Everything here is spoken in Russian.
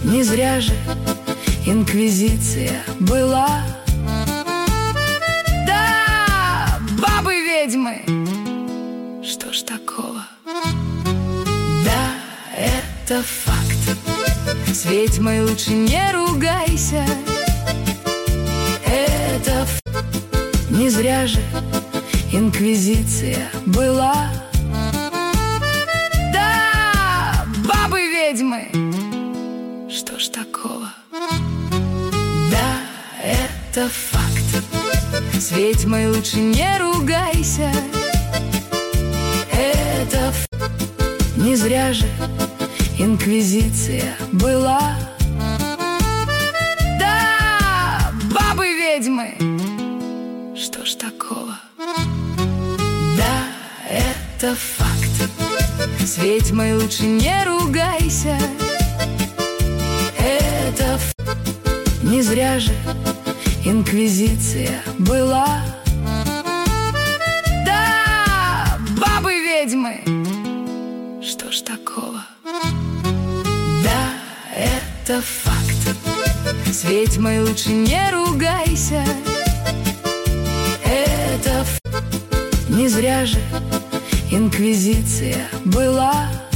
Не зря же инквизиция была. Да, бабы-ведьмы, что ж такого? Да, это факт. С ведьмой лучше не ругайся. Это не зря же инквизиция была. Да, бабы-ведьмы, что ж такого? Да, это факт. С ведьмой лучше не ругайся. Это не зря же инквизиция была. Да, бабы-ведьмы, что ж такого? Да, это факт. С ведьмой лучше не ругайся. Это не зря же инквизиция была. Да, бабы-ведьмы, что ж такого? Да, это факт. С ведьмой лучше не ругайся. Это не зря же инквизиция была.